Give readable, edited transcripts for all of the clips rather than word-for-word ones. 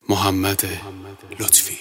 محمد لطفی.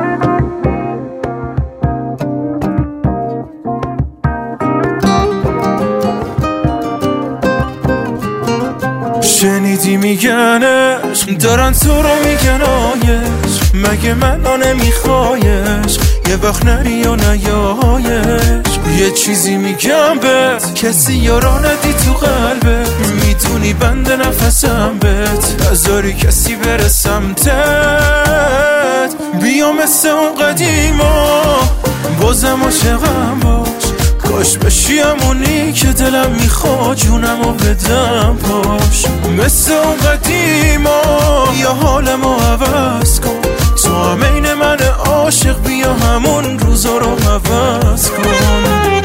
شنیدی میگنش دارن تو رو میگن آیش، مگه من نمیخوایش یه وقت نری و نیایش. یه چیزی میگم بهت کسی یارا ندی تو قلبت، میدونی بند نفسم بهت نذاری کسی بره سمتت. بیا مثل اون قدیما بازم عاشقم باش، کاش بشی همونی که دلم میخواد جونمو بدم پاش. مثل اون قدیما یا حالمو عوض کن، تو هم این من عاشق بیا همون روزا رو عوض کن.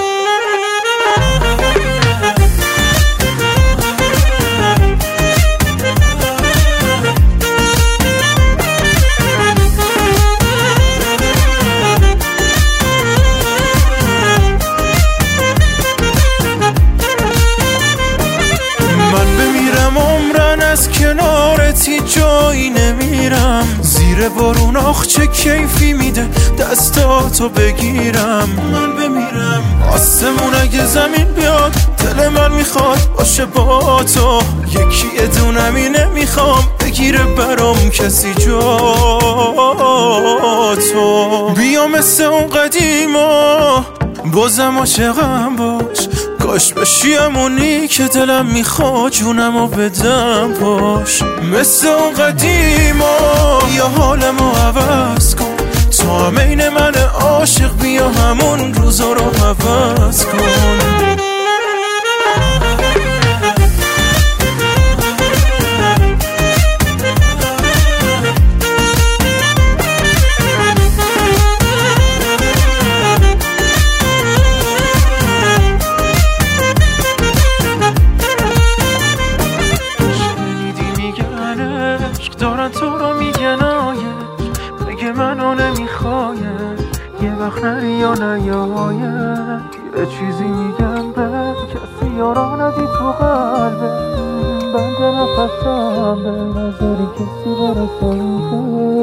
از کنارتی جایی نمیرم، زیر بارون آخ چه کیفی میده دستاتو بگیرم. من بمیرم آسمون اگه زمین بیاد، دل من میخواد باشه با تو یکی ادونمی، نمیخوام بگیره برام کسی جا تو. بیا مثل اون قدیما بازم عاشقم باش، کاش بشی همونی که دلم میخواد جونمو بدم پاش. مثل اون قدیما یا حالمو عوض کن، تو هم این من عاشق بیا همون روزا رو عوض کن. دارن تو رو میگن آیش، مگه منو نمیخوایش یه وقت نری یا نیایش. یه چیزی میگم به کسی یارا ندی تو قلبه، بند نفسم به نظری کسی برسه.